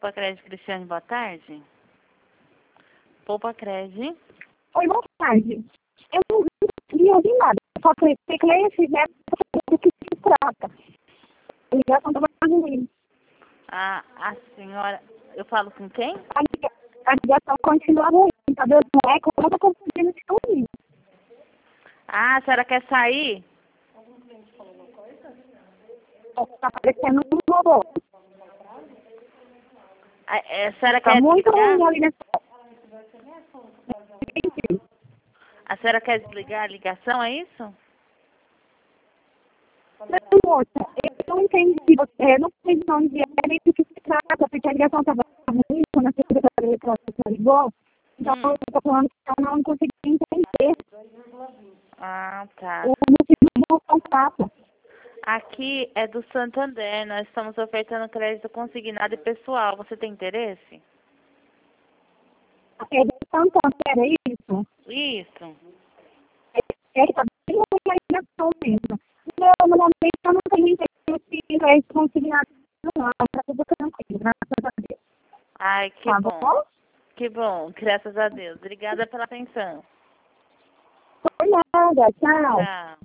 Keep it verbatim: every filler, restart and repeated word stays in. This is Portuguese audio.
Poupa Crédito, Cristiane, boa tarde. Poupa Crédito. Oi, boa tarde. Eu não consegui ouvir nada. Só que se cliente fizer o que se trata. A ligação estava ruim. Ah, a senhora... Eu falo com quem? A liga- a ligação continua ruim. Tá dando um eco, eu não estou conseguindo te ouvir. Ah, a senhora quer sair? Está aparecendo um robô. A, a senhora Está quer muito desligar? ruim a ligação. A senhora quer desligar a ligação, é isso? Não, moça, eu não entendi. Você não sei de onde é nem do que se trata, porque a ligação estava ruim quando a secretária eletrônica ligou. Então, Hum. eu estou falando que eu não consegui entender Ah, tá. o motivo do contato. Aqui é do Santander. Nós estamos ofertando crédito consignado e pessoal. Você tem interesse? É de Santander, é isso? Isso. É que está bem ruim a ligação mesmo. Não, normalmente eu não tenho interesse em crédito consignado, não. Está tudo tranquilo, graças a Deus. Ai, que Tá bom. bom? Que bom. Graças a Deus. Obrigada pela atenção. Por nada, tchau. Tchau.